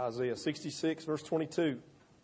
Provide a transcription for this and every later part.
Isaiah 66, verse 22.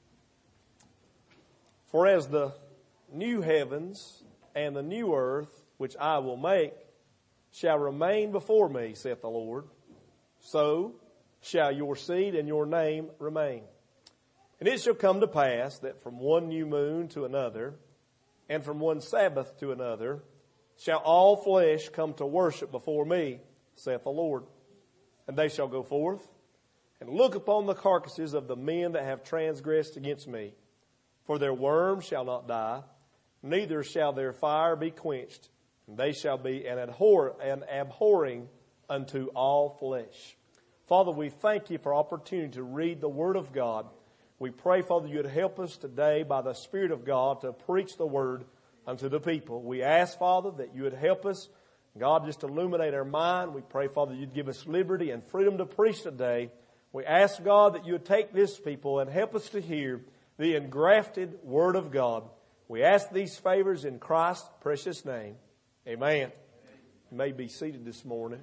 For as the new heavens and the new earth, which I will make, shall remain before me, saith the Lord, so shall your seed and your name remain. And it shall come to pass that from one new moon to another, and from one Sabbath to another, shall all flesh come to worship before me, saith the Lord. And they shall go forth and look upon the carcasses of the men that have transgressed against me. For their worm shall not die, neither shall their fire be quenched, and they shall be an abhorring unto all flesh. Father, we thank you for opportunity to read the Word of God. We pray, Father, you would help us today by the Spirit of God to preach the Word unto the people. We ask, Father, that you would help us, God, just illuminate our mind. We pray, Father, you'd give us liberty and freedom to preach today. We ask, God, that you would take this people and help us to hear the engrafted Word of God. We ask these favors in Christ's precious name. Amen. You may be seated this morning.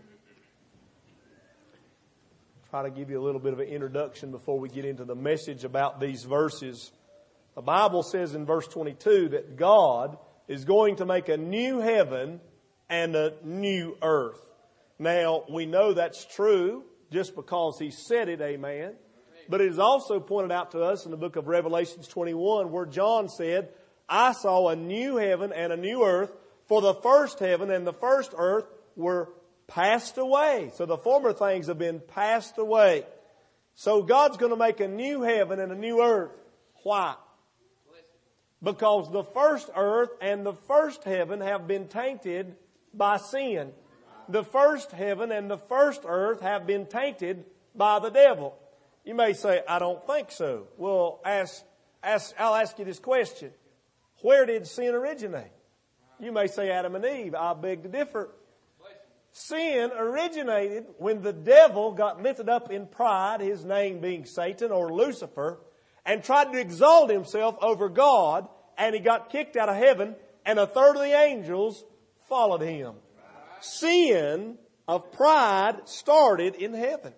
Try to give you a little bit of an introduction before we get into the message about these verses. The Bible says in verse 22 that God is going to make a new heaven and a new earth. Now, we know that's true just because He said it, amen. But it is also pointed out to us in the book of Revelation 21 where John said, I saw a new heaven and a new earth, for the first heaven and the first earth were passed away. So the former things have been passed away. So God's going to make a new heaven and a new earth. Why? Because the first earth and the first heaven have been tainted by sin. The first heaven and the first earth have been tainted by the devil. You may say, I don't think so. Well, I'll ask you this question. Where did sin originate? You may say Adam and Eve. I beg to differ. Sin originated when the devil got lifted up in pride, his name being Satan or Lucifer, and tried to exalt himself over God, and he got kicked out of heaven, and a third of the angels followed him. Sin of pride started in heaven.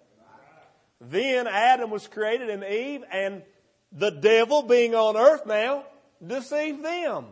Then Adam was created and Eve, and the devil, being on earth now, deceived them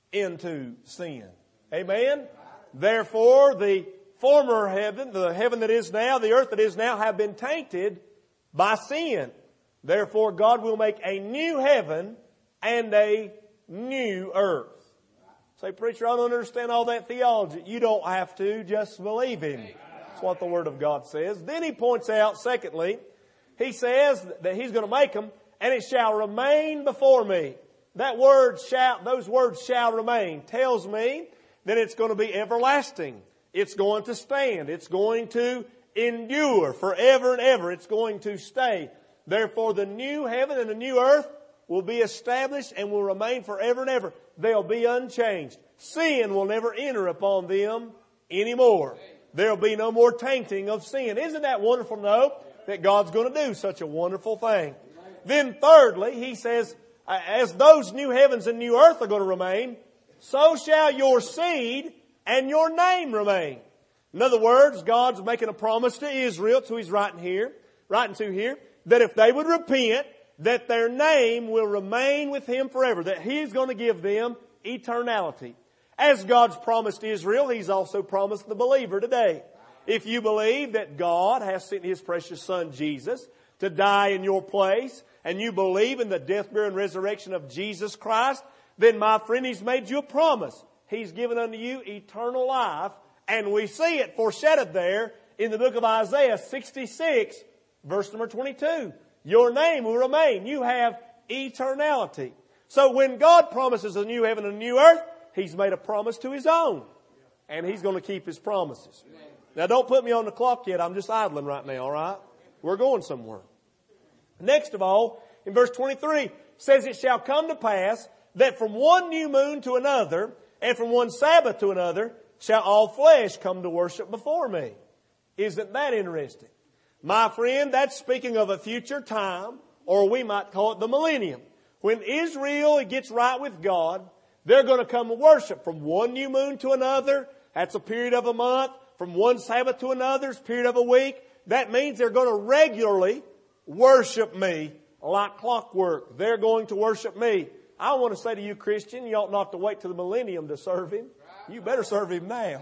into sin. Amen? Therefore, the former heaven, the heaven that is now, the earth that is now, have been tainted by sin. Therefore, God will make a new heaven and a new earth. Say, preacher, I don't understand all that theology. You don't have to. Just believe Him. That's what the Word of God says. Then He points out, secondly, He says that He's going to make them, and it shall remain before me. That word shall, those words shall remain, tells me that it's going to be everlasting. It's going to stand. It's going to endure forever and ever. It's going to stay. Therefore, the new heaven and the new earth will be established and will remain forever and ever. They'll be unchanged. Sin will never enter upon them anymore. There'll be no more tainting of sin. Isn't that wonderful to know that God's going to do such a wonderful thing? Then thirdly, He says, as those new heavens and new earth are going to remain, so shall your seed and your name remain. In other words, God's making a promise to Israel, to He's writing to here, that if they would repent, that their name will remain with Him forever, that He's going to give them eternality. As God's promised Israel, He's also promised the believer today. If you believe that God has sent His precious Son Jesus to die in your place, and you believe in the death, burial, and resurrection of Jesus Christ, then my friend, He's made you a promise. He's given unto you eternal life, and we see it foreshadowed there in the book of Isaiah 66, verse number 22. Your name will remain. You have eternality. So when God promises a new heaven and a new earth, He's made a promise to His own. And He's going to keep His promises. Now don't put me on the clock yet. I'm just idling right now, all right? We're going somewhere. Next of all, in verse 23, says, it shall come to pass that from one new moon to another, and from one Sabbath to another, shall all flesh come to worship before me. Isn't that interesting? My friend, that's speaking of a future time, or we might call it the millennium. When Israel gets right with God, they're going to come and worship from one new moon to another. That's a period of a month. From one Sabbath to another, it's a period of a week. That means they're going to regularly worship me like clockwork. They're going to worship me. I want to say to you, Christian, you ought not to wait till the millennium to serve Him. You better serve Him now.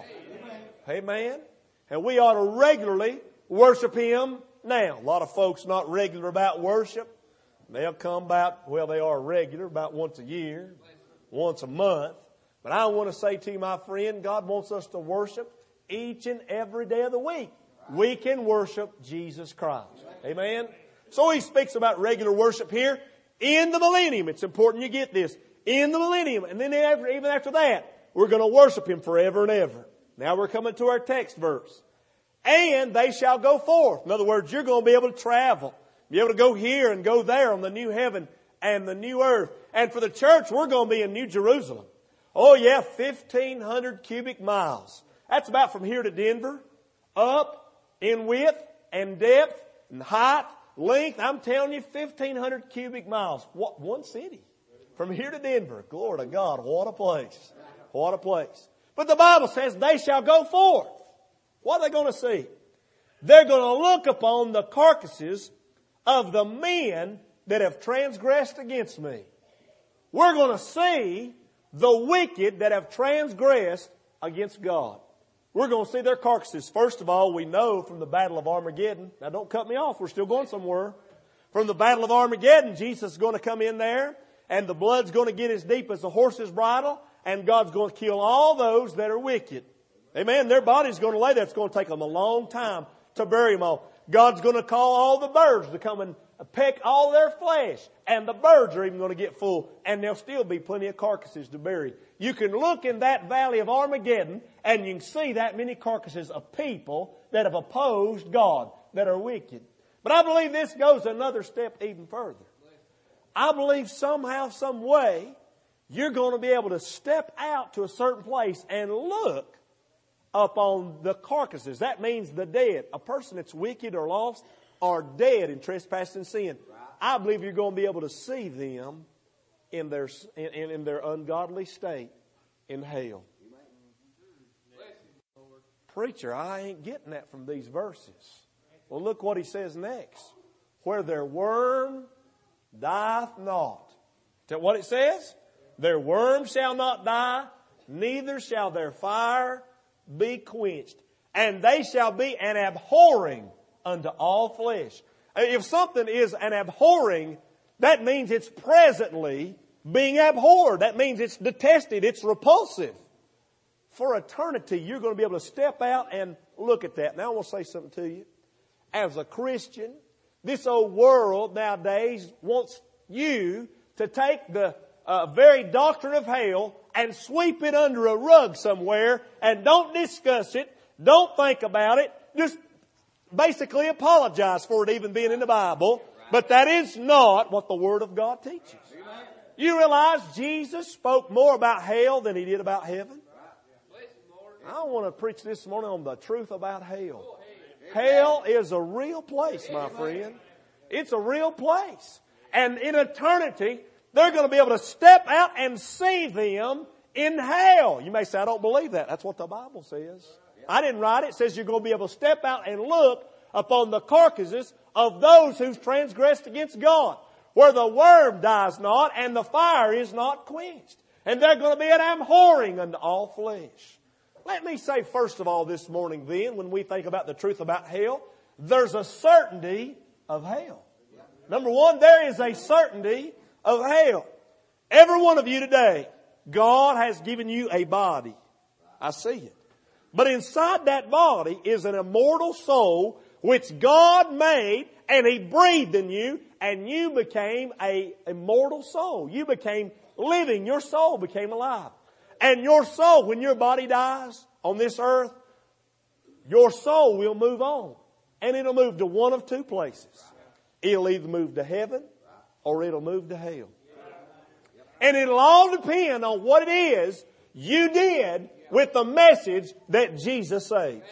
Amen. And we ought to regularly worship Him now. A lot of folks not regular about worship. They'll come about, well, they are regular, about once a year, once a month. But I want to say to you, my friend, God wants us to worship each and every day of the week. We can worship Jesus Christ. Amen. So He speaks about regular worship here in the millennium. It's important you get this. In the millennium. And then even after that, we're going to worship Him forever and ever. Now we're coming to our text verse. And they shall go forth. In other words, you're going to be able to travel. Be able to go here and go there on the new heaven and the new earth. And for the church, we're going to be in New Jerusalem. Oh yeah, 1,500 cubic miles. That's about from here to Denver. Up in width and depth and height, length. I'm telling you, 1,500 cubic miles. What? One city. From here to Denver. Glory to God. What a place. What a place. But the Bible says they shall go forth. What are they going to see? They're going to look upon the carcasses of the men that have transgressed against me. We're going to see the wicked that have transgressed against God. We're going to see their carcasses. First of all, we know from the Battle of Armageddon. Now don't cut me off. We're still going somewhere. From the Battle of Armageddon, Jesus is going to come in there and the blood's going to get as deep as a horse's bridle and God's going to kill all those that are wicked. Amen. Their body's going to lay there. It's going to take them a long time to bury them all. God's going to call all the birds to come and peck all their flesh. And the birds are even going to get full. And there'll still be plenty of carcasses to bury. You can look in that valley of Armageddon and you can see that many carcasses of people that have opposed God, that are wicked. But I believe this goes another step even further. I believe somehow, some way, you're going to be able to step out to a certain place and look upon the carcasses. That means the dead. A person that's wicked or lost are dead in trespass and sin. I believe you're going to be able to see them in their ungodly state in hell. Preacher, I ain't getting that from these verses. Well, look what he says next. Where their worm dieth not. Is that what it says? Their worm shall not die, neither shall their fire be quenched. And they shall be an abhorring unto all flesh. If something is an abhorring, that means it's presently being abhorred. That means it's detested. It's repulsive. For eternity, you're going to be able to step out and look at that. Now I want to say something to you. As a Christian, this old world nowadays wants you to take the very doctrine of hell and sweep it under a rug somewhere and don't discuss it, don't think about it, just basically apologize for it even being in the Bible. But that is not what the Word of God teaches. You realize Jesus spoke more about hell than He did about heaven? I want to preach this morning on the truth about hell. Hell is a real place, my friend. It's a real place. And in eternity, they're going to be able to step out and see them in hell. You may say, I don't believe that. That's what the Bible says. I didn't write it. It says you're going to be able to step out and look upon the carcasses of those who've transgressed against God, where the worm dies not and the fire is not quenched. And they're going to be an abhorring unto all flesh. Let me say first of all this morning then, when we think about the truth about hell, there's a certainty of hell. Number one, there is a certainty of hell. Every one of you today, God has given you a body. I see it. But inside that body is an immortal soul which God made and He breathed in you and you became an immortal soul. You became living. Your soul became alive. And your soul, when your body dies on this earth, your soul will move on. And it'll move to one of two places. It'll either move to heaven or it'll move to hell. And it'll all depend on what it is you did with the message that Jesus saves.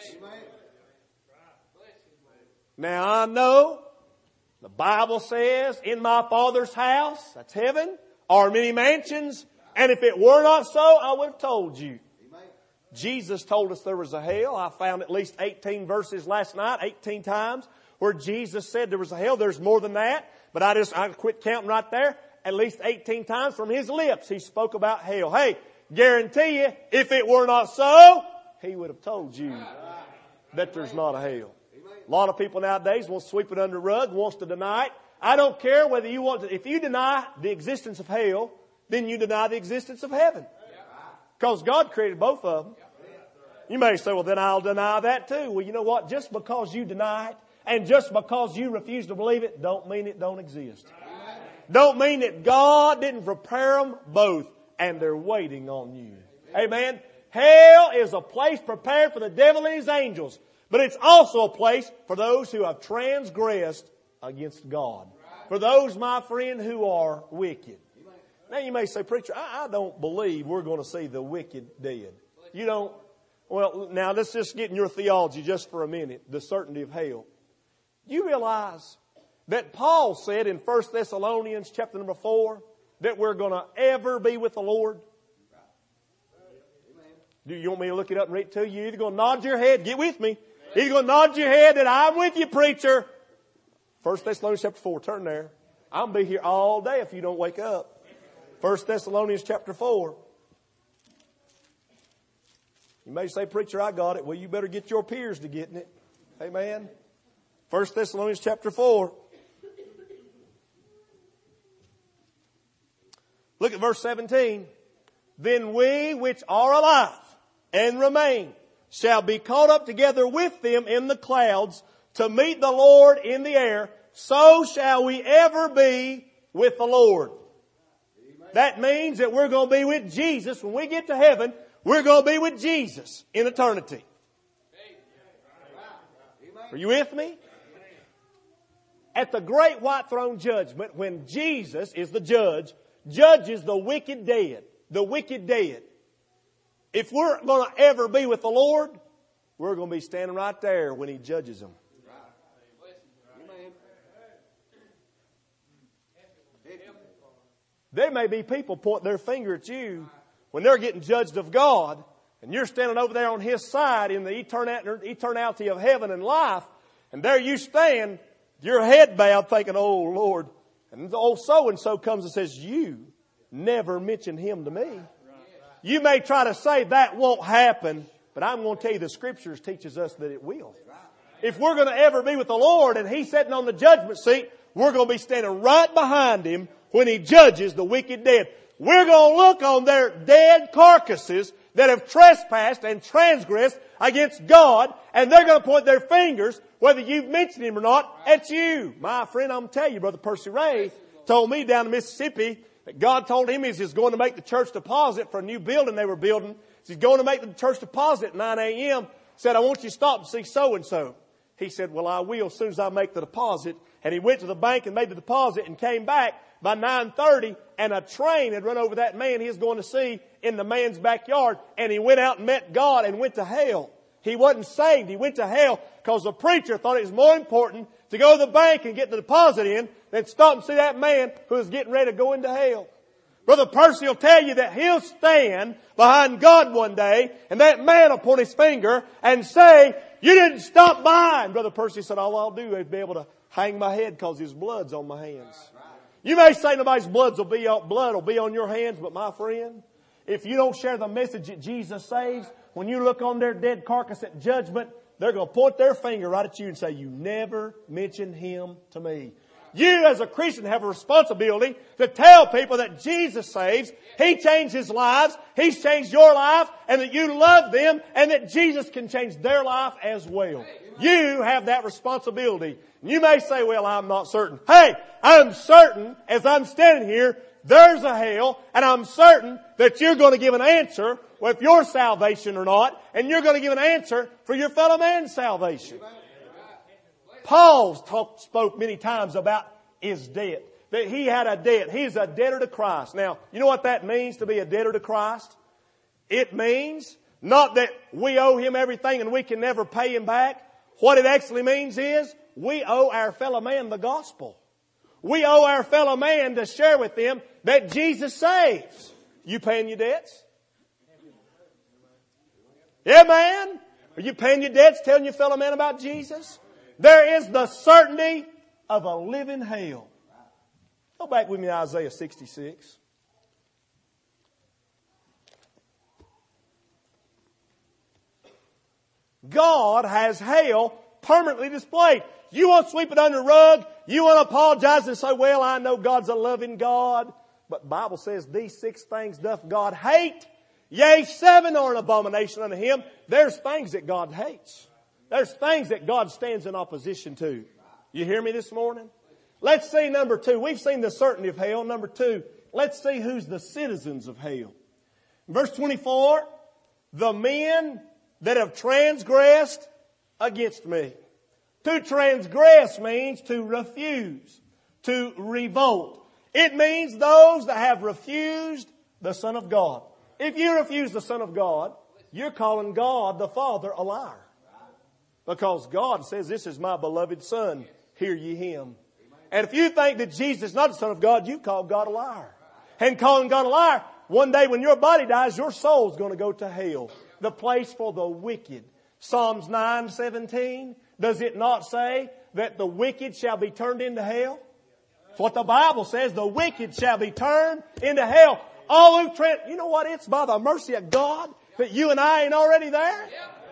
Now I know the Bible says, in my Father's house, that's heaven, are many mansions. And if it were not so, I would have told you. Jesus told us there was a hell. I found at least 18 verses last night, 18 times, where Jesus said there was a hell. There's more than that. But I quit counting right there. At least 18 times from His lips He spoke about hell. Hey, guarantee you, if it were not so, He would have told you that there's not a hell. A lot of people nowadays want to sweep it under the rug, wants to deny it. I don't care whether you want to. If you deny the existence of hell, then you deny the existence of heaven. Because God created both of them. You may say, well, then I'll deny that too. Well, you know what? Just because you deny it and just because you refuse to believe it, don't mean it don't exist. Don't mean that God didn't prepare them both and they're waiting on you. Amen. Hell is a place prepared for the devil and his angels. But it's also a place for those who have transgressed against God. For those, my friend, who are wicked. Now you may say, preacher, I don't believe we're going to see the wicked dead. You don't? Well, now let's just get in your theology just for a minute. The certainty of hell. You realize that Paul said in 1 Thessalonians chapter number 4 that we're going to ever be with the Lord? Do you want me to look it up and read it to you? You're either going to nod your head, get with me. You're going to nod your head that I'm with you, preacher. 1 Thessalonians chapter 4, turn there. I'll be here all day if you don't wake up. 1 Thessalonians chapter 4. You may say, preacher, I got it. Well, you better get your peers to getting it. Amen. 1 Thessalonians chapter 4. Look at verse 17. Then we which are alive and remain shall be caught up together with them in the clouds to meet the Lord in the air. So shall we ever be with the Lord. That means that we're going to be with Jesus. When we get to heaven, we're going to be with Jesus in eternity. Are you with me? At the great white throne judgment, when Jesus is the judge, judges the wicked dead. The wicked dead. If we're going to ever be with the Lord, we're going to be standing right there when He judges them. There may be people pointing their finger at you when they're getting judged of God, and you're standing over there on His side in the eternality of heaven and life, and there you stand, your head bowed, thinking, oh Lord. And old so-and-so comes and says, you never mentioned Him to me. You may try to say that won't happen, but I'm going to tell you the Scriptures teaches us that it will. If we're going to ever be with the Lord and He's sitting on the judgment seat, we're going to be standing right behind Him when He judges the wicked dead. We're going to look on their dead carcasses that have trespassed and transgressed against God, and they're going to point their fingers, whether you've mentioned Him or not, at you. My friend, I'm going to tell you, Brother Percy Ray told me down in Mississippi that God told him He's going to make the church deposit for a new building they were building. He's going to make the church deposit at 9 a.m. Said, I want you to stop and see so-and-so. He said, well, I will as soon as I make the deposit. And he went to the bank and made the deposit and came back by 9:30, and a train had run over that man he was going to see in the man's backyard. And he went out and met God and went to hell. He wasn't saved. He went to hell because the preacher thought it was more important to go to the bank and get the deposit in than stop and see that man who was getting ready to go into hell. Brother Percy will tell you that he'll stand behind God one day, and that man will point his finger and say, you didn't stop by. And Brother Percy said, all I'll do is be able to hang my head because His blood's on my hands. You may say nobody's blood will be on your hands, but my friend, if you don't share the message that Jesus saves, when you look on their dead carcass at judgment, they're going to point their finger right at you and say, you never mentioned Him to me. You as a Christian have a responsibility to tell people that Jesus saves. He changed His lives. He's changed your life, and that you love them, and that Jesus can change their life as well. You have that responsibility. You may say, well, I'm not certain. Hey, I'm certain as I'm standing here, there's a hell, and I'm certain that you're going to give an answer with your salvation or not, and you're going to give an answer for your fellow man's salvation. Paul spoke many times about his debt, that he had a debt. He's a debtor to Christ. Now, you know what that means to be a debtor to Christ? It means not that we owe Him everything and we can never pay Him back. What it actually means is we owe our fellow man the gospel. We owe our fellow man to share with them that Jesus saves. You paying your debts? Yeah, man. Are you paying your debts, telling your fellow man about Jesus? There is the certainty of a living hell. Go back with me to Isaiah 66. God has hell permanently displayed. You want to sweep it under the rug? You want to apologize and say, well, I know God's a loving God. But the Bible says these 6 things doth God hate. Yea, 7 are an abomination unto Him. There's things that God hates. There's things that God stands in opposition to. You hear me this morning? Let's see number 2. We've seen the certainty of hell. Number 2, let's see who's the citizens of hell. Verse 24, the men that have transgressed against me. To transgress means to refuse, to revolt. It means those that have refused the Son of God. If you refuse the Son of God, you're calling God the Father a liar. Because God says, this is my beloved Son, hear ye Him. And if you think that Jesus is not the Son of God, you call God a liar. And calling God a liar, one day when your body dies, your soul's going to go to hell. The place for the wicked. Psalms 9:17. Does it not say that the wicked shall be turned into hell? That's what the Bible says. The wicked shall be turned into hell. All who you know what? It's by the mercy of God that you and I ain't already there.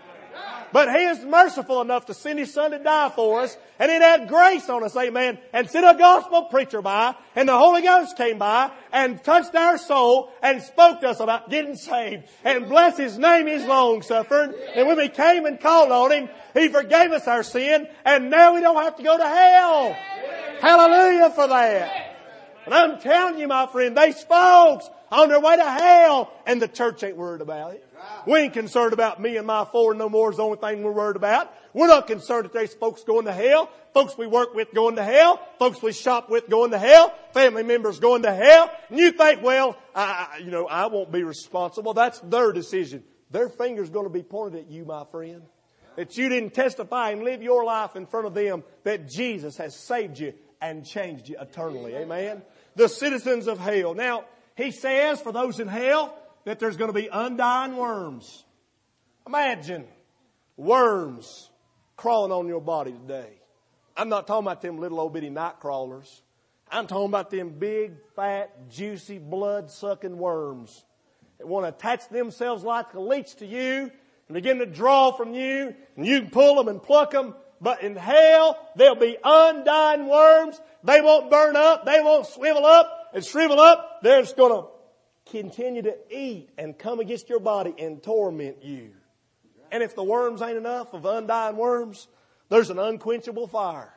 But He is merciful enough to send His Son to die for us. And it had grace on us, amen. And sent a gospel preacher by. And the Holy Ghost came by and touched our soul and spoke to us about getting saved. And bless His name, He's long suffering. And when we came and called on Him, He forgave us our sin. And now we don't have to go to hell. Hallelujah for that. And I'm telling you, my friend, these folks on their way to hell, and the church ain't worried about it. We ain't concerned about me and my 4 no more is the only thing we're worried about. We're not concerned that there's folks going to hell, folks we work with going to hell, folks we shop with going to hell, family members going to hell. And you think, well, I won't be responsible. That's their decision. Their finger's going to be pointed at you, my friend. That you didn't testify and live your life in front of them that Jesus has saved you and changed you eternally. Amen. The citizens of hell. Now, He says for those in hell that there's going to be undying worms. Imagine worms crawling on your body today. I'm not talking about them little old bitty night crawlers. I'm talking about them big, fat, juicy, blood-sucking worms that want to attach themselves like a leech to you and begin to draw from you, and you can pull them and pluck them. But in hell, there'll be undying worms. They won't burn up. They won't swivel up and shrivel up. They're just going to continue to eat and come against your body and torment you. And if the worms ain't enough of undying worms, there's an unquenchable fire.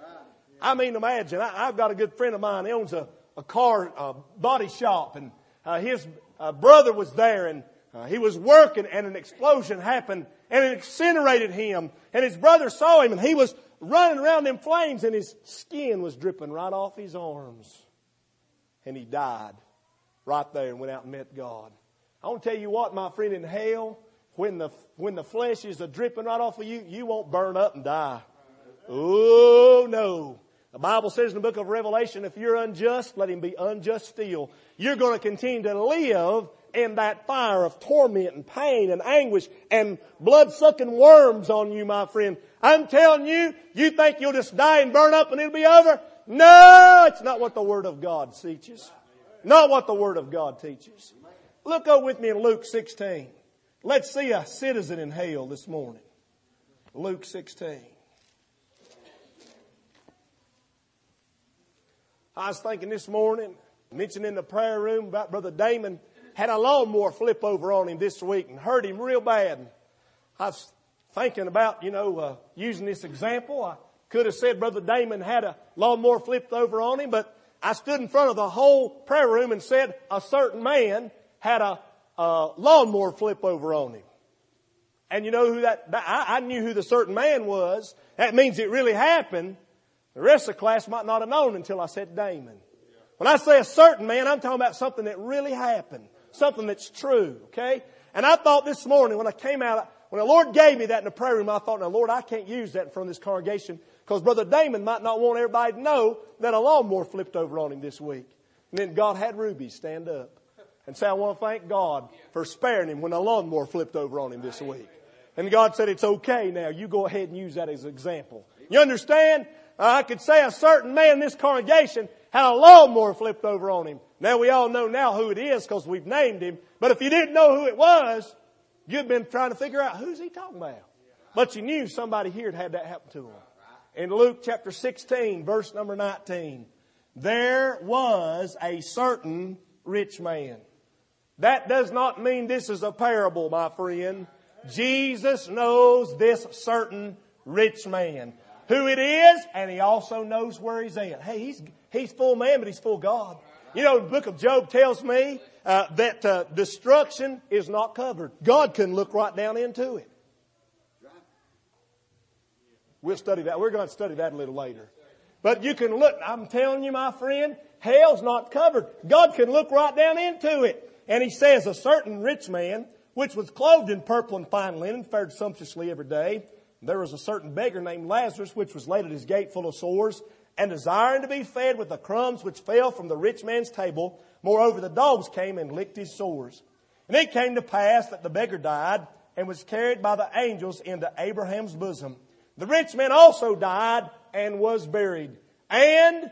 I mean, imagine, I've got a good friend of mine. He owns a car body shop, and his brother was there, and he was working, and an explosion happened, and it incinerated him. And his brother saw him, and he was running around in flames, and his skin was dripping right off his arms. And he died right there and went out and met God. I want to tell you what, my friend, in hell, when the flesh is dripping right off of you, you won't burn up and die. Oh, no. The Bible says in the book of Revelation, if you're unjust, let him be unjust still. You're going to continue to live in that fire of torment and pain and anguish and blood-sucking worms on you, my friend. I'm telling you, you think you'll just die and burn up and it'll be over? No, it's not what the Word of God teaches. Not what the Word of God teaches. Look over with me in Luke 16. Let's see a citizen in hell this morning. Luke 16. I was thinking this morning, mentioned in the prayer room about Brother Damon had a lawnmower flip over on him this week and hurt him real bad. I was thinking about, using this example. I could have said Brother Damon had a lawnmower flipped over on him, but I stood in front of the whole prayer room and said a certain man had a lawnmower flip over on him. And you know who I knew who the certain man was. That means it really happened. The rest of the class might not have known until I said Damon. When I say a certain man, I'm talking about something that really happened. Something that's true, okay? And I thought this morning when I came out, when the Lord gave me that in the prayer room, I thought, now Lord, I can't use that in front of this congregation because Brother Damon might not want everybody to know that a lawnmower flipped over on him this week. And then God had Ruby stand up and say, I want to thank God for sparing him when a lawnmower flipped over on him this week. And God said, it's okay now. You go ahead and use that as an example. You understand? I could say a certain man in this congregation had a lawnmower flipped over on him. Now we all know now who it is because we've named him. But if you didn't know who it was, you'd been trying to figure out who's he talking about. But you knew somebody here had that happen to him. In Luke chapter 16, verse number 19, there was a certain rich man. That does not mean this is a parable, my friend. Jesus knows this certain rich man. Who it is, and He also knows where he's at. Hey, he's full man, but he's full God. You know, the book of Job tells me that destruction is not covered. God can look right down into it. We'll study that. We're going to study that a little later. But you can look, I'm telling you, my friend, hell's not covered. God can look right down into it. And He says, a certain rich man, which was clothed in purple and fine linen, fared sumptuously every day. There was a certain beggar named Lazarus, which was laid at his gate full of sores, and desiring to be fed with the crumbs which fell from the rich man's table. Moreover, the dogs came and licked his sores. And it came to pass that the beggar died and was carried by the angels into Abraham's bosom. The rich man also died and was buried. And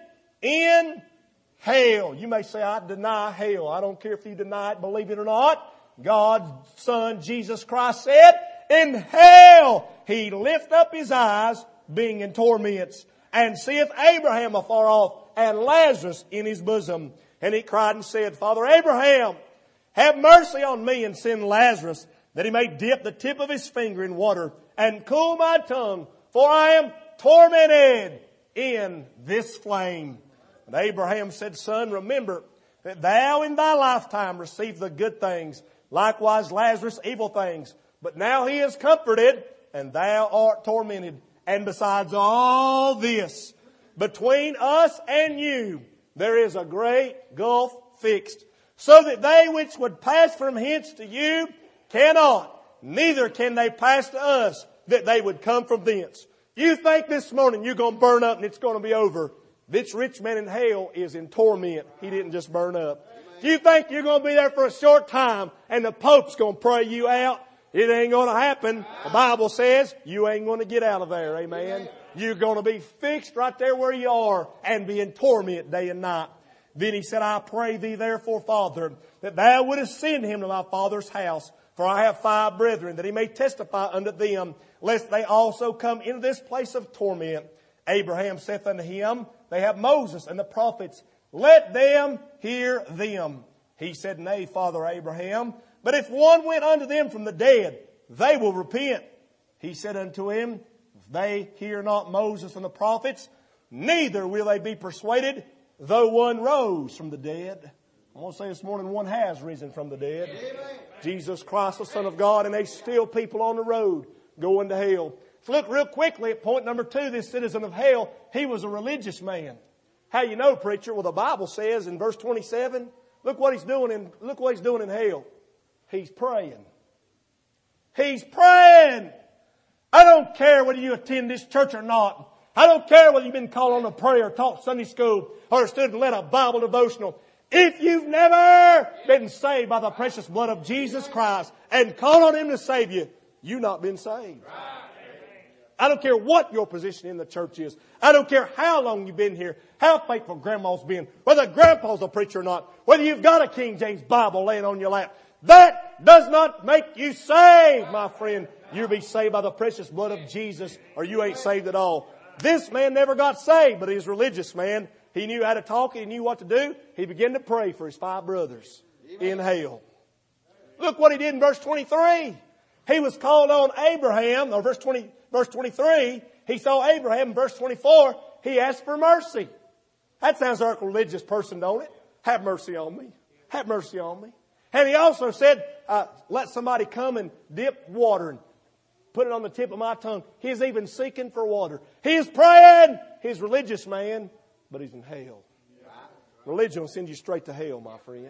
in hell. You may say, I deny hell. I don't care if you deny it, believe it or not. God's Son, Jesus Christ, said, in hell He lift up His eyes, being in torments, and seeth Abraham afar off, and Lazarus in his bosom. And he cried and said, Father Abraham, have mercy on me, and send Lazarus, that he may dip the tip of his finger in water, and cool my tongue, for I am tormented in this flame. And Abraham said, Son, remember that thou in thy lifetime received the good things, likewise Lazarus evil things. But now he is comforted, and thou art tormented. And besides all this, between us and you, there is a great gulf fixed, so that they which would pass from hence to you cannot, neither can they pass to us, that they would come from thence. You think this morning you're going to burn up and it's going to be over. This rich man in hell is in torment. He didn't just burn up. You think you're going to be there for a short time and the Pope's going to pray you out? It ain't going to happen. The Bible says you ain't going to get out of there. Amen. You're going to be fixed right there where you are and be in torment day and night. Then he said, I pray thee therefore, Father, that thou wouldest send him to my father's house. For I have 5 brethren, that he may testify unto them, lest they also come into this place of torment. Abraham saith unto him, they have Moses and the prophets. Let them hear them. He said, Nay, Father Abraham, but if one went unto them from the dead, they will repent. He said unto him, if they hear not Moses and the prophets, neither will they be persuaded, though one rose from the dead. I want to say this morning, one has risen from the dead. Amen. Jesus Christ, the Son of God, and there's still people on the road going to hell. Let's look real quickly at point number 2, this citizen of hell. He was a religious man. How you know, preacher? Well, the Bible says in verse 27, look what he's doing in hell. He's praying. He's praying. I don't care whether you attend this church or not. I don't care whether you've been called on to pray or taught Sunday school or stood and led a Bible devotional. If you've never been saved by the precious blood of Jesus Christ and called on Him to save you, you've not been saved. I don't care what your position in the church is. I don't care how long you've been here, how faithful Grandma's been, whether Grandpa's a preacher or not, whether you've got a King James Bible laying on your lap. That does not make you saved, my friend. You'll be saved by the precious blood of Jesus, or you ain't saved at all. This man never got saved, but he's a religious man. He knew how to talk. He knew what to do. He began to pray for his 5 brothers in hell. Look what he did in verse 23. He was called on Abraham, or verse 23. He saw Abraham. In verse 24, he asked for mercy. That sounds like a religious person, don't it? Have mercy on me. Have mercy on me. And he also said, let somebody come and dip water and put it on the tip of my tongue. He's even seeking for water. He's praying. He's a religious man, but he's in hell. Religion will send you straight to hell, my friend.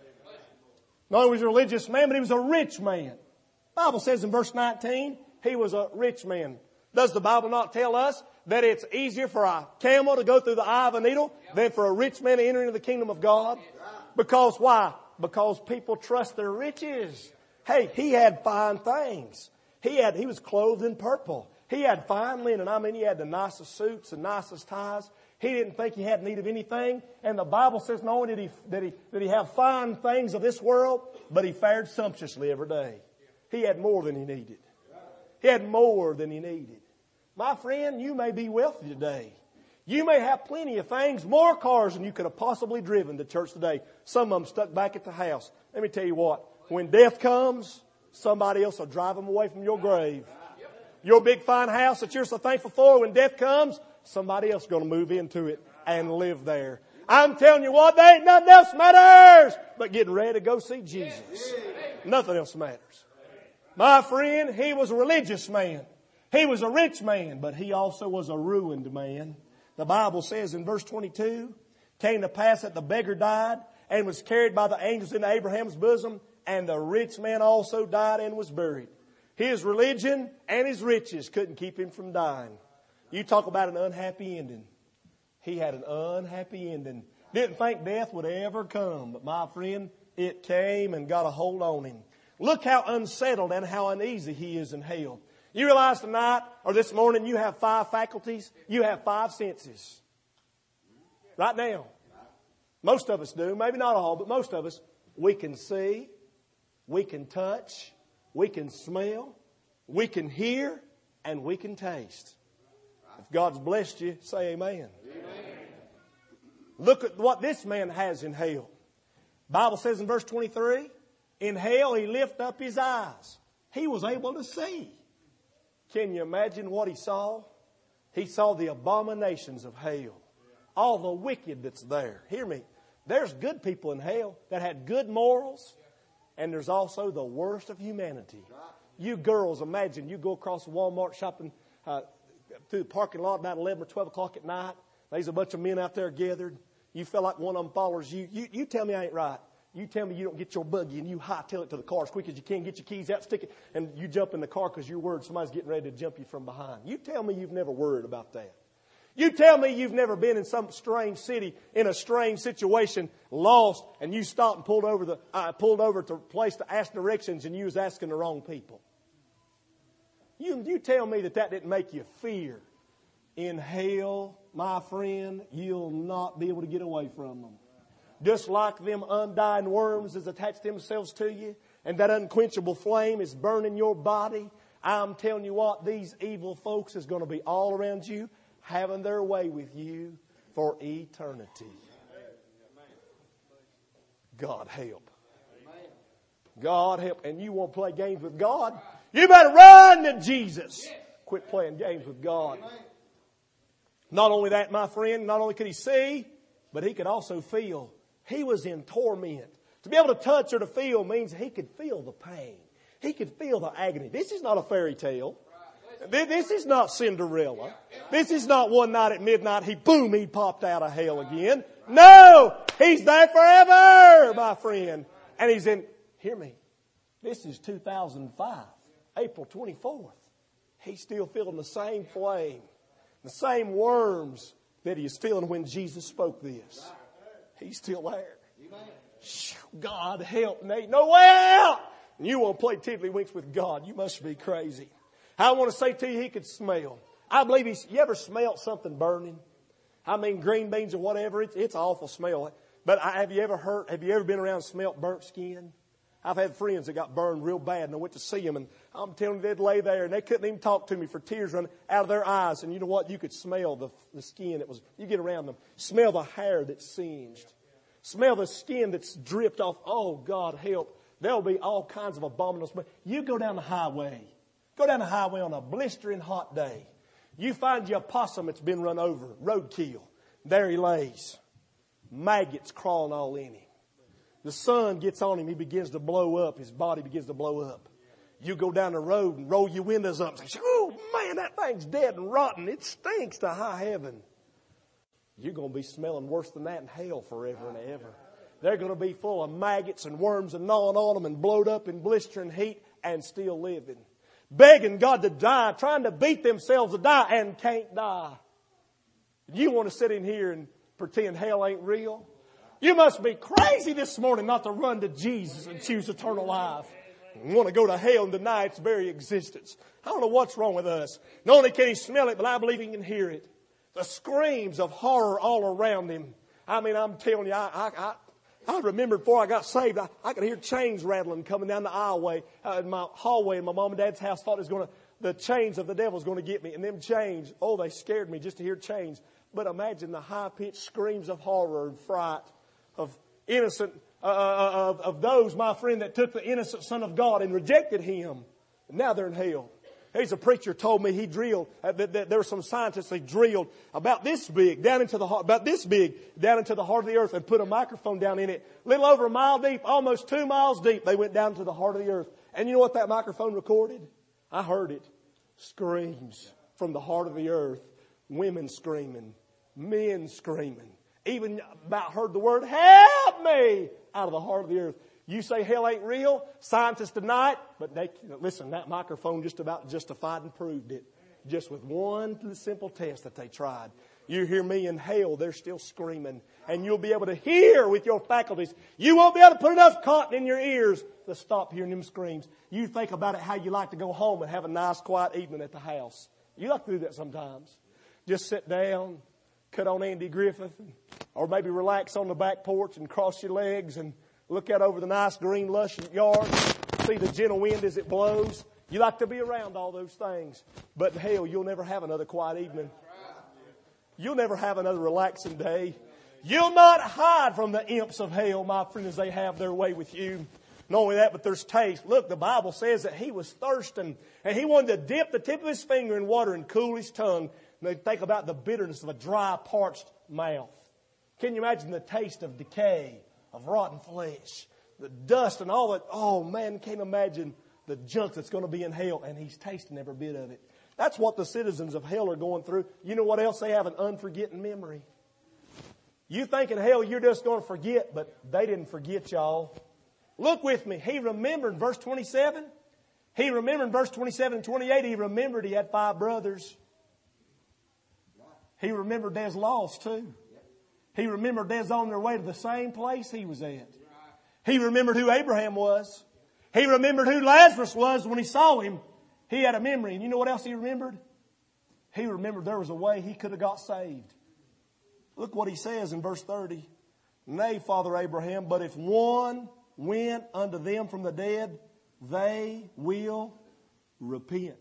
Not only was he a religious man, but he was a rich man. The Bible says in verse 19, he was a rich man. Does the Bible not tell us that it's easier for a camel to go through the eye of a needle than for a rich man to enter into the kingdom of God? Because why? Because people trust their riches. Hey, he had fine things. He was clothed in purple. He had fine linen. I mean, he had the nicest suits and nicest ties. He didn't think he had need of anything. And the Bible says not only did he have fine things of this world, but he fared sumptuously every day. He had more than he needed. He had more than he needed. My friend, you may be wealthy today. You may have plenty of things, more cars than you could have possibly driven to church today. Some of them stuck back at the house. Let me tell you what, when death comes, somebody else will drive them away from your grave. Your big fine house that you're so thankful for, when death comes, somebody else is going to move into it and live there. I'm telling you what, there ain't nothing else matters but getting ready to go see Jesus. Nothing else matters. My friend, he was a religious man. He was a rich man, but he also was a ruined man. The Bible says in verse 22, came to pass that the beggar died and was carried by the angels into Abraham's bosom, and the rich man also died and was buried. His religion and his riches couldn't keep him from dying. You talk about an unhappy ending. He had an unhappy ending. Didn't think death would ever come, but my friend, it came and got a hold on him. Look how unsettled and how uneasy he is in hell. You realize tonight or this morning you have 5 faculties. You have 5 senses. Right now. Most of us do. Maybe not all, but most of us. We can see. We can touch. We can smell. We can hear. And we can taste. If God's blessed you, say amen. Look at what this man has in hell. The Bible says in verse 23, in hell he lifted up his eyes. He was able to see. Can you imagine what he saw? He saw the abominations of hell. All the wicked that's there. Hear me. There's good people in hell that had good morals. And there's also the worst of humanity. You girls, imagine you go across the Walmart shopping through the parking lot about 11 or 12 o'clock at night. There's a bunch of men out there gathered. You feel like one of them follows you. You tell me I ain't right. You tell me you don't get your buggy and you hightail it to the car as quick as you can, get your keys out, stick it, and you jump in the car because you're worried somebody's getting ready to jump you from behind. You tell me you've never worried about that. You tell me you've never been in some strange city, in a strange situation, lost, and you stopped and pulled over to a place to ask directions and you was asking the wrong people. You tell me that didn't make you fear. In hell, my friend, you'll not be able to get away from them. Just like them undying worms has attached themselves to you, and that unquenchable flame is burning your body. I'm telling you what, these evil folks is going to be all around you, having their way with you for eternity. God help. God help. And you want to play games with God? You better run to Jesus. Quit playing games with God. Not only that, my friend, not only could he see, but he could also feel. He was in torment. To be able to touch or to feel means he could feel the pain. He could feel the agony. This is not a fairy tale. This is not Cinderella. This is not one night at midnight, he popped out of hell again. No! He's there forever, my friend. And he's in, hear me, this is 2005, April 24th. He's still feeling the same flame, the same worms that he was feeling when Jesus spoke this. He's still there. God help me. No way out. And you want to play tiddlywinks with God. You must be crazy. I want to say to you, he could smell. I believe you ever smelled something burning? I mean, green beans or whatever. It's an awful smell. But have you ever been around and smelled burnt skin? I've had friends that got burned real bad and I went to see them and I'm telling you, they'd lay there and they couldn't even talk to me for tears running out of their eyes. And you know what? You could smell the skin. You get around them. Smell the hair that's singed. Smell the skin that's dripped off. Oh, God help. There'll be all kinds of abominable smell. You go down the highway. Go down the highway on a blistering hot day. You find you a possum that's been run over. Roadkill. There he lays. Maggots crawling all in him. The sun gets on him. He begins to blow up. His body begins to blow up. You go down the road and roll your windows up and say, oh, man, that thing's dead and rotten. It stinks to high heaven. You're going to be smelling worse than that in hell forever and ever. They're going to be full of maggots and worms and gnawing on them and blowed up in blistering heat and still living. Begging God to die, trying to beat themselves to die and can't die. You want to sit in here and pretend hell ain't real? You must be crazy this morning not to run to Jesus and choose eternal life. I want to go to hell and deny its very existence. I don't know what's wrong with us. Not only can he smell it, but I believe he can hear it. The screams of horror all around him. I mean, I'm telling you, I remember before I got saved, I could hear chains rattling coming down the aisleway, in my hallway in my mom and dad's house. Thought the chains of the devil was going to get me. And them chains, oh, they scared me just to hear chains. But imagine the high-pitched screams of horror and fright of innocent, of those, my friend, that took the innocent Son of God and rejected Him. And now they're in hell. There's a preacher told me he drilled, that there were some scientists they drilled about this big down into the heart of the earth and put a microphone down in it. A little over a mile deep, almost 2 miles deep, they went down to the heart of the earth. And you know what that microphone recorded? I heard it. Screams from the heart of the earth. Women screaming. Men screaming. Even about heard the word, help me, out of the heart of the earth. You say hell ain't real, scientists deny it, but listen, that microphone just about justified and proved it. Just with one simple test that they tried. You hear me in hell, they're still screaming. And you'll be able to hear with your faculties. You won't be able to put enough cotton in your ears to stop hearing them screams. You think about it how you like to go home and have a nice quiet evening at the house. You like to do that sometimes. Just sit down, cut on Andy Griffith, or maybe relax on the back porch and cross your legs and look out over the nice green lush yard, see the gentle wind as it blows. You like to be around all those things. But in hell, you'll never have another quiet evening. You'll never have another relaxing day. You'll not hide from the imps of hell, my friend, as they have their way with you. Not only that, but there's taste. Look, the Bible says that he was thirsting and he wanted to dip the tip of his finger in water and cool his tongue. And they think about the bitterness of a dry, parched mouth. Can you imagine the taste of decay, of rotten flesh, the dust and all that? Oh man, can't imagine the junk that's going to be in hell. And he's tasting every bit of it. That's what the citizens of hell are going through. You know what else? They have an unforgetting memory. You think in hell you're just going to forget, but they didn't forget, y'all. Look with me. He remembered, verse 27. He remembered, verse 27 and 28, he remembered he had 5 brothers. He remembered they's lost too. He remembered they's on their way to the same place he was at. He remembered who Abraham was. He remembered who Lazarus was when he saw him. He had a memory. And you know what else he remembered? He remembered there was a way he could have got saved. Look what he says in verse 30. Nay, Father Abraham, but if one went unto them from the dead, they will repent.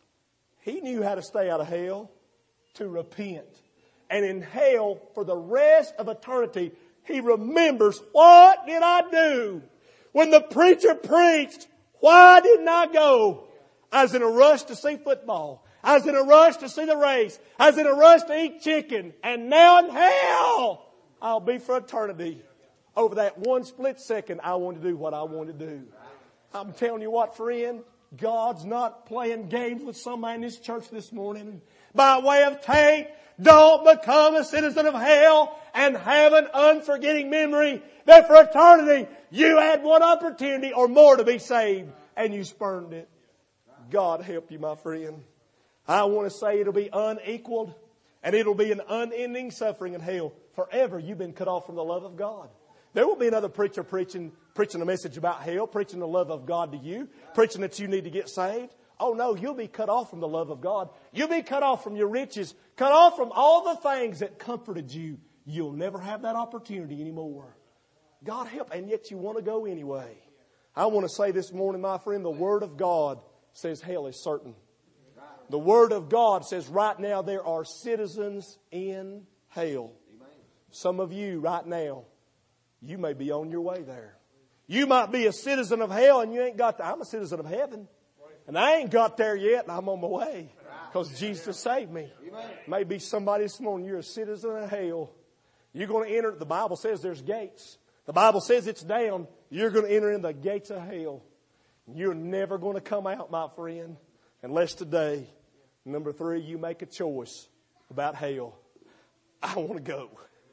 He knew how to stay out of hell, to repent. And in hell, for the rest of eternity, he remembers, what did I do? When the preacher preached, why didn't I go? I was in a rush to see football. I was in a rush to see the race. I was in a rush to eat chicken. And now in hell, I'll be for eternity. Over that one split second, I want to do what I want to do. I'm telling you what, friend, God's not playing games with somebody in this church this morning. By way of tape, don't become a citizen of hell and have an unforgetting memory that for eternity you had one opportunity or more to be saved and you spurned it. God help you, my friend. I want to say it'll be unequaled and it'll be an unending suffering in hell. Forever you've been cut off from the love of God. There will be another preacher preaching a message about hell, preaching the love of God to you, preaching that you need to get saved. Oh no, you'll be cut off from the love of God. You'll be cut off from your riches, cut off from all the things that comforted you. You'll never have that opportunity anymore. God help, and yet you want to go anyway. I want to say this morning, my friend, the Word of God says hell is certain. The Word of God says right now there are citizens in hell. Some of you right now, you may be on your way there. You might be a citizen of hell and you ain't got there. I'm a citizen of heaven. And I ain't got there yet and I'm on my way. Because Jesus saved me. Maybe somebody this morning, you're a citizen of hell. You're going to enter, the Bible says there's gates. The Bible says it's down. You're going to enter in the gates of hell. You're never going to come out, my friend, unless today, number 3, you make a choice about hell. I want to go.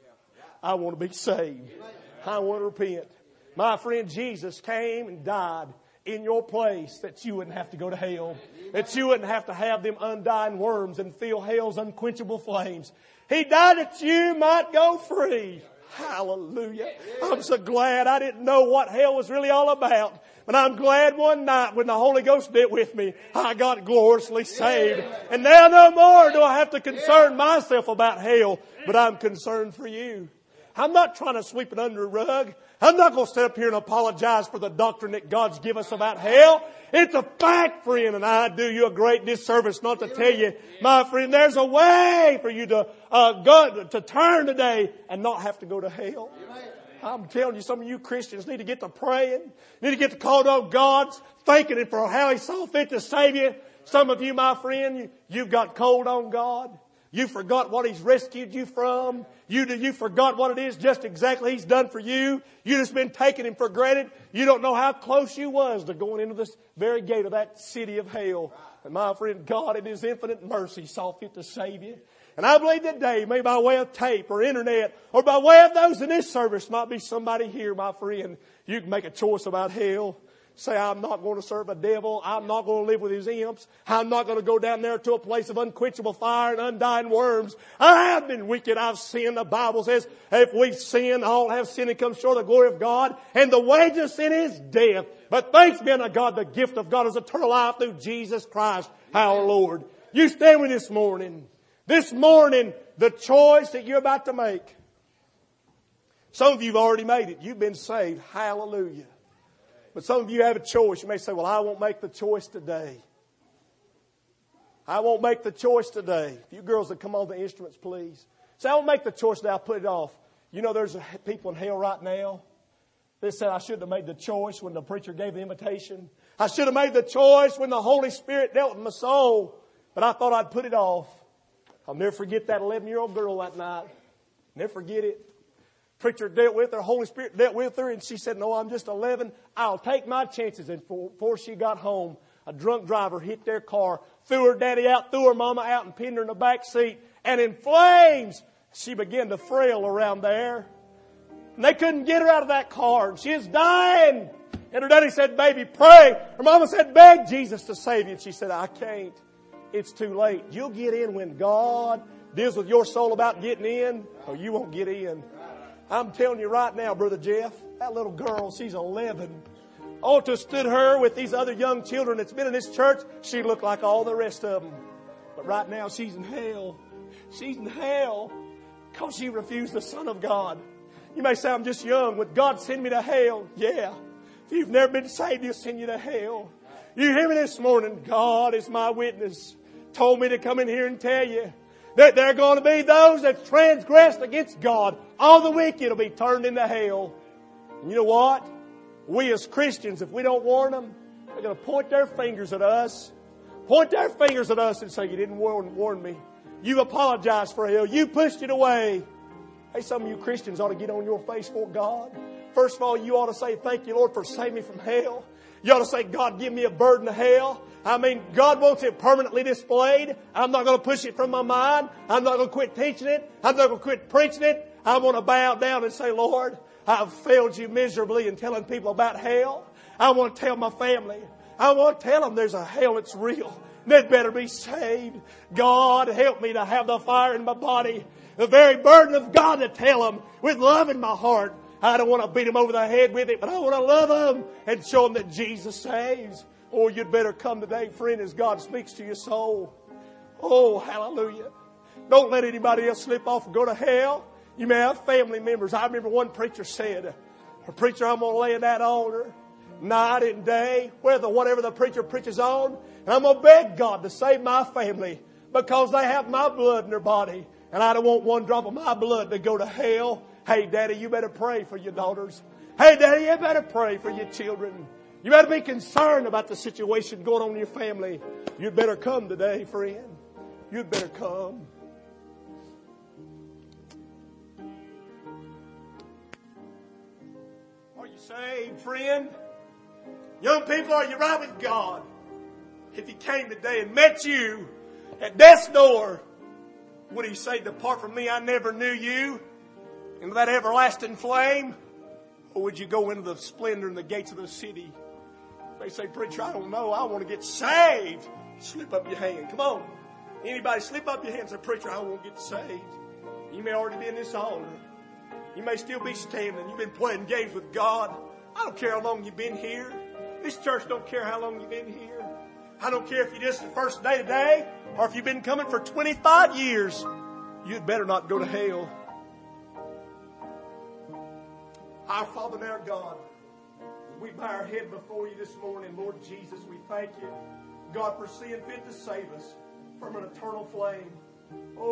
I want to be saved. I want to repent. My friend, Jesus came and died in your place that you wouldn't have to go to hell. That you wouldn't have to have them undying worms and feel hell's unquenchable flames. He died that you might go free. Hallelujah. I'm so glad I didn't know what hell was really all about. But I'm glad one night when the Holy Ghost did with me, I got gloriously saved. And now no more do I have to concern myself about hell, but I'm concerned for you. I'm not trying to sweep it under a rug. I'm not going to stand up here and apologize for the doctrine that God's given us about hell. It's a fact, friend, and I do you a great disservice not to tell you, my friend, there's a way for you to go to turn today and not have to go to hell. I'm telling you, some of you Christians need to get to praying, need to get to calling on God, thanking Him for how He saw fit to save you. Some of you, my friend, you've got cold on God. You forgot what He's rescued you from. You forgot what it is just exactly He's done for you. You just been taking Him for granted. You don't know how close you was to going into this very gate of that city of hell. And my friend, God in His infinite mercy saw fit to save you. And I believe that day, maybe by way of tape or internet or by way of those in this service, might be somebody here, my friend. You can make a choice about hell. Say, I'm not going to serve a devil. I'm not going to live with his imps. I'm not going to go down there to a place of unquenchable fire and undying worms. I have been wicked. I've sinned. The Bible says, if we've sinned, all have sinned and come short of the glory of God. And the wages of sin is death. But thanks be unto God, the gift of God is eternal life through Jesus Christ, our Lord. You stand with me this morning. This morning, the choice that you're about to make. Some of you have already made it. You've been saved. Hallelujah. But some of you have a choice. You may say, well, I won't make the choice today. I won't make the choice today. If you girls would come on the instruments, please. Say, I won't make the choice today. I'll put it off. You know, there's people in hell right now. They said I should have made the choice when the preacher gave the invitation. I should have made the choice when the Holy Spirit dealt with my soul. But I thought I'd put it off. I'll never forget that 11-year-old girl that night. Never forget it. Preacher dealt with her, Holy Spirit dealt with her, and she said, no, I'm just 11. I'll take my chances. And before she got home, a drunk driver hit their car, threw her daddy out, threw her mama out, and pinned her in the back seat. And in flames, she began to frail around there. And they couldn't get her out of that car. And she was dying. And her daddy said, baby, pray. Her mama said, beg Jesus to save you. And she said, I can't. It's too late. You'll get in when God deals with your soul about getting in, or you won't get in. I'm telling you right now, Brother Jeff, that little girl, she's 11. Ought to have stood her with these other young children that's been in this church. She looked like all the rest of them. But right now, she's in hell. She's in hell because she refused the Son of God. You may say, I'm just young. Would God send me to hell? Yeah. If you've never been saved, He'll send you to hell. You hear me this morning? God is my witness. Told me to come in here and tell you that there are going to be those that transgressed against God. All the wicked will be turned into hell. And you know what? We as Christians, if we don't warn them, they're going to point their fingers at us. Point their fingers at us and say, you didn't warn me. You apologized for hell. You pushed it away. Hey, some of you Christians ought to get on your face for God. First of all, you ought to say, thank you, Lord, for saving me from hell. You ought to say, God, give me a burden of hell. I mean, God wants it permanently displayed. I'm not going to push it from my mind. I'm not going to quit teaching it. I'm not going to quit preaching it. I want to bow down and say, Lord, I've failed you miserably in telling people about hell. I want to tell my family. I want to tell them there's a hell that's real. They'd better be saved. God, help me to have the fire in my body. The very burden of God to tell them with love in my heart. I don't want to beat them over the head with it, but I want to love them and show them that Jesus saves. Oh, you'd better come today, friend, as God speaks to your soul. Oh, hallelujah. Don't let anybody else slip off and go to hell. You may have family members. I remember one preacher said, preacher, I'm going to lay in that altar night and day, whatever the preacher preaches on, and I'm going to beg God to save my family because they have my blood in their body, and I don't want one drop of my blood to go to hell. Hey, Daddy, you better pray for your daughters. Hey, Daddy, you better pray for your children. You better be concerned about the situation going on in your family. You'd better come today, friend. You'd better come. Are you saved, friend? Young people, are you right with God? If He came today and met you at death's door, would He say, depart from me, I never knew you, into that everlasting flame? Or would you go into the splendor and the gates of the city? They say, preacher, I don't know. I want to get saved. Slip up your hand. Come on. Anybody slip up your hand and say, preacher, I want to get saved. You may already be in this altar. You may still be standing. You've been playing games with God. I don't care how long you've been here. This church don't care how long you've been here. I don't care if you just the first day today or if you've been coming for 25 years. You'd better not go to hell. Our Father and our God, we bow our head before you this morning. Lord Jesus, we thank you, God, for seeing fit to save us from an eternal flame. Oh,